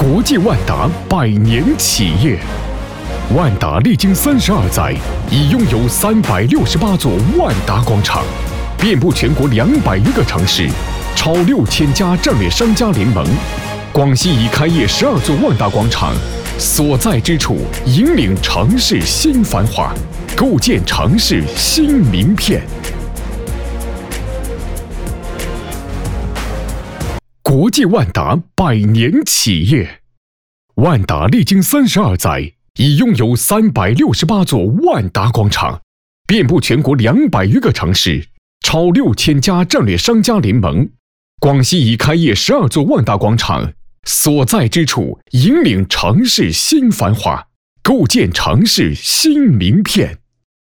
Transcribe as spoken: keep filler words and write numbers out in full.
国际万达百年企业，万达历经三十二载，已拥有三百六十八座万达广场，遍布全国两百余个城市，超六千家战略商家联盟。广西已开业十二座万达广场，所在之处引领城市新繁华，构建城市新名片。国际万达百年企业，万达历经三十二载，已拥有三百六十八座万达广场，遍布全国两百余个城市，超六千家战略商家联盟。广西已开业十二座万达广场，所在之处引领城市新繁华，构建城市新名片。